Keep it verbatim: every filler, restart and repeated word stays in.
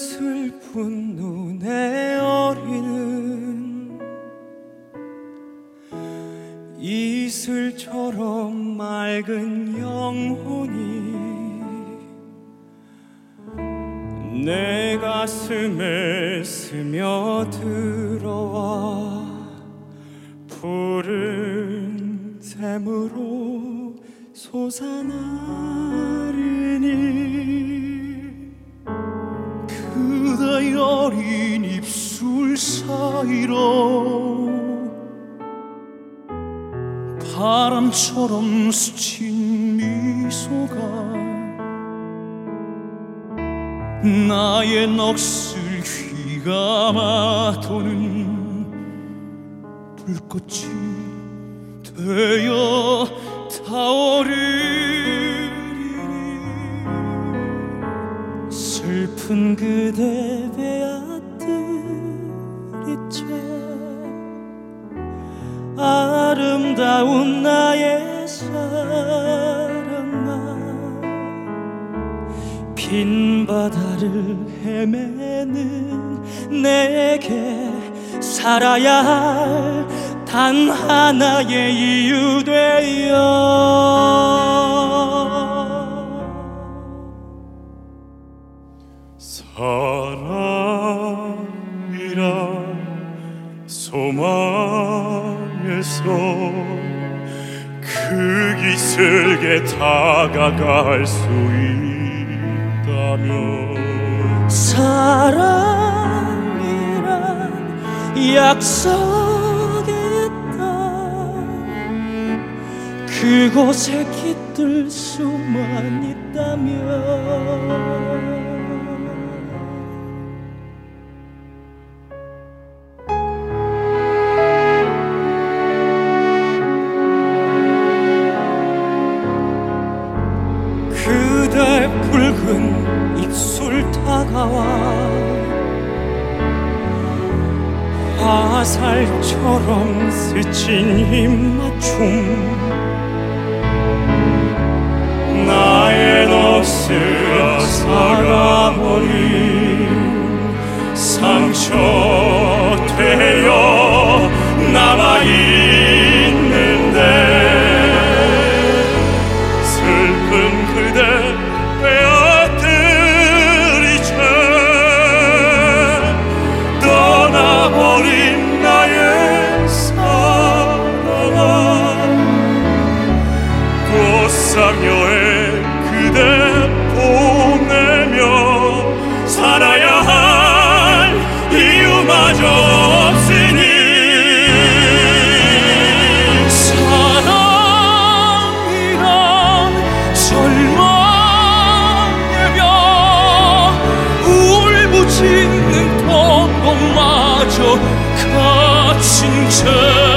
슬픈 눈에 어리는 이슬처럼 맑은 영혼이 내 가슴에 스며들어와 푸른 샘으로 솟아나르니 그대 어린 입술 사이로 바람처럼 스친 미소가 나의 넋을 휘감아 도는 불꽃이 되어 타오르리니 슬픈 그대 베앗들이채 아름다운 나의 사랑아 빈 바다를 헤매는 내게 살아야 할 단 하나의 이유 되어 사랑이란 소망에서 그 기슭에 다가갈 수 있다면 사랑이란 약속에 그곳에 깃들 수만 있다면 그대 붉은 입술 다가와 화살처럼 스친 입맞춤 나의 넋을 앗아가버린 상처 되어 남아있는데 슬픈 그대 베앗들이채 떠나버린 나의 사랑아 꽃상여에 그대 보내며 살아야 할 이유마저 없으니 사랑이란 절망의 벽 울부짖는 통곡마저 갇힌 채